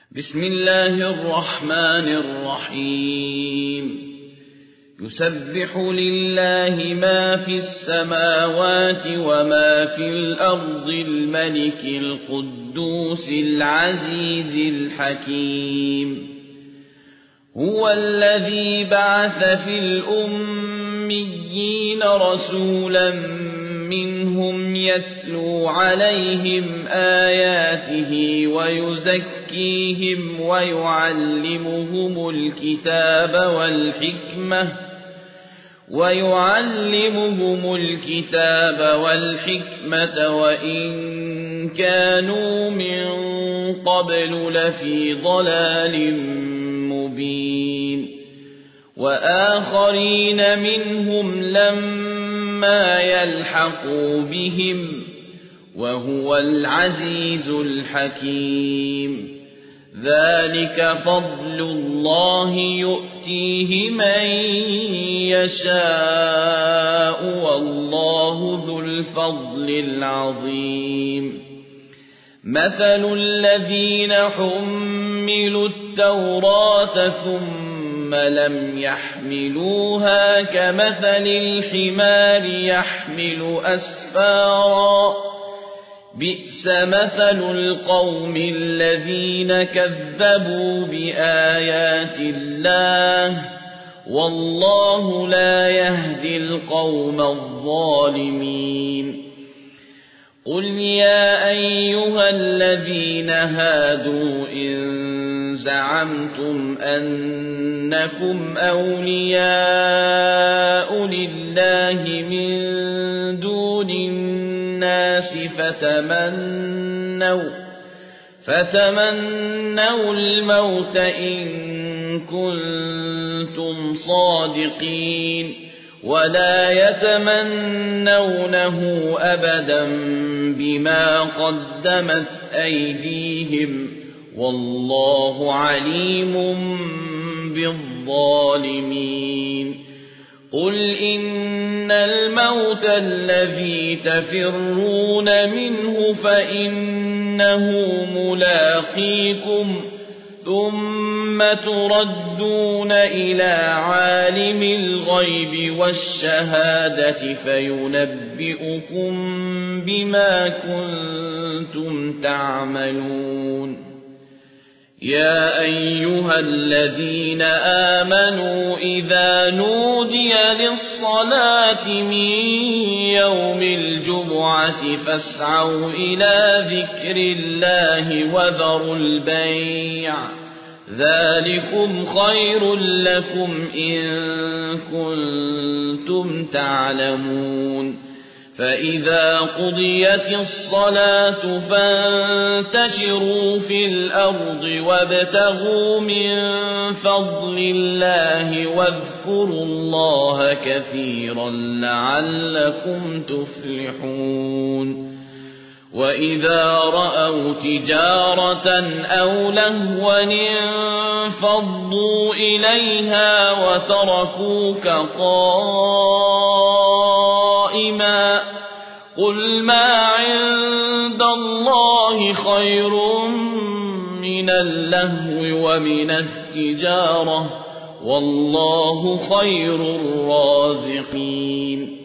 بسم الله الرحمن الرحيم يسبح لله ما في السماوات وما في الأرض الملك القدوس العزيز الحكيم هو الذي بعث في الأميين رسولا منهم يتلو عليهم آياته ويزكيهم ويعلمهم الكتاب والحكمة وإن كانوا من قبل لفي ضلال مبين وآخرين منهم لما يلحقوا بهم وهو العزيز الحكيم ذلك فضل الله يؤتيه من يشاء والله ذو الفضل العظيم مثل الذين حملوا التوراة ثم لم يحملوها كمثل الحمار يحمل أسفارا بئس مثل القوم الذين كذبوا بآيات الله والله لا يهدي القوم الظالمين قل يا أيها الذين هادوا إن زعمتم أنكم أولياء لله من دون الناس فتمنوا الموت إن كنتم صادقين ولا يتمنونه أبدا بما قدمت أيديهم والله عليم بالظالمين قل إن الموت الذي تفرون منه فإنه ملاقيكم ثم تردون إلى عالم الغيب والشهادة فينبئكم بما كنتم تعملون يا أيها الذين آمنوا إذا نودي للصلاة من يوم الجمعة فاسعوا إلى ذكر الله وذروا البيع ذلكم خير لكم إن كنتم تعلمون فإذا قضيت الصلاة فانتشروا في الأرض وابتغوا من فضل الله واذكروا الله كثيرا لعلكم تفلحون وإذا رأوا تجارة أو لهوا انفضوا إليها وتركوك قائما قل ما عند الله خير من اللهو ومن التجارة والله خير الرازقين